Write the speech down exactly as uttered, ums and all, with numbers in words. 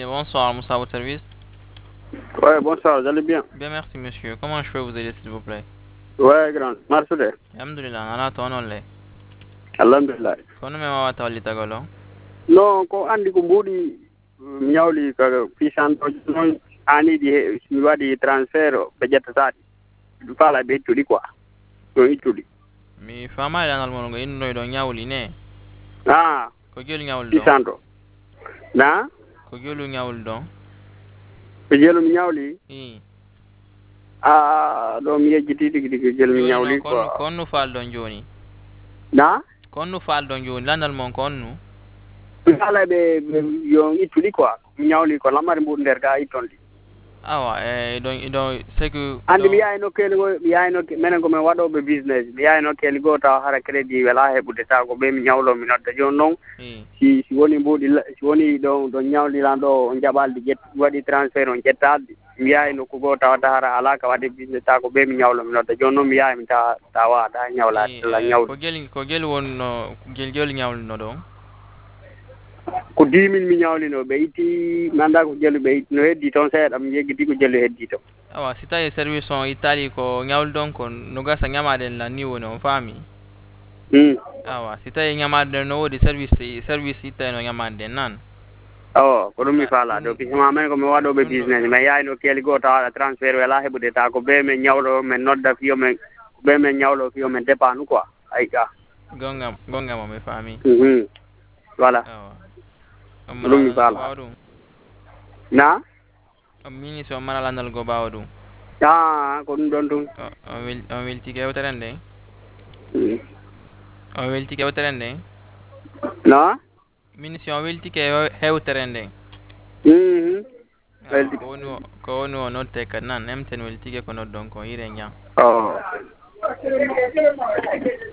Bien, bonsoir, Moussa, à votre service. Ouais, bonsoir, vous allez bien? Bien, merci, monsieur. Comment je peux vous aider, s'il vous plaît? Ouais, grand. Marsude. Alhamdulillah, nana to onolle. Alhamdulillah. Kono me wawa tawli tagolo. Non, ko andi ko mbudi nyawli ka pisan to non ani di mi wadi transfert be jettataadi. Du fala be tudi quoi. Do itudi. Mi fama lanal mono go inno do nyawli ne. Ah, Ko gelu nyawul do. pisan to. Na? Ko gelu nyawul do. Be jelu mi nyawli. I. Ah, do mi yejjiti digi digi jelu mi Joni no nyawli kon quoi. konnu fal don joni. Na? Konnu fal don joni lanal mon konnu. Fala be yo itudi quoi. Mi nyawli ko lamari mbur nder ga itondi. Awa, eh don don seku andi mi yahay nokkeli go mi yahay nokki menen komin waɗoɓe business mi yahay nokkeli goo taw hara crédit wela heɓude taw ko ɓe mi ñawlo mi nodda joni noon si si woni mbuɗi si woni ɗon ɗon ñawliran ɗo on jaɓalde ƴett waɗi transfert on ƴettalde mi yahay nokku goo tawata hara ala ka waɗi business taw ko ɓe mi ñawlo mi nodda joni noon mi yahay mi tawa tawa ta ñawlade la ñawlu ko gel ko gel wonno gel gel ñawlino ɗon ko dix mille mi ñawlino ɓe itti mi annda ko jelu ɓe itti no heddi toon seeɗa mi yeggiti ko jelu heddi toon awa si tawi service on ittali ko ñawlu ɗon ko no gasa ñamaɗen la ni woni on faami awa si tawi ñamade no woodi service service itta no ñamade nan o ko ɗum mi faala ɗo pisma men komi waɗoɓe business mais yayno keeli goo tawaɗa transfert wela heɓude ta ko ɓe men ñawɗo men nodda fiyo men ko ɓe men ñawɗo fiyo men dépend quoi ay ga gongam gongam mi faami voilà ɗum mi faala na o ministre o mara landal go ɓawa ɗum a ko ɗum ɗon ɗum on weltiki hewtere nde on weltiki hewtere nde no ministre o weltiki hewtere nde ko woni ko woni o nodde kadi nan emten weltike ko noddon ko hire jam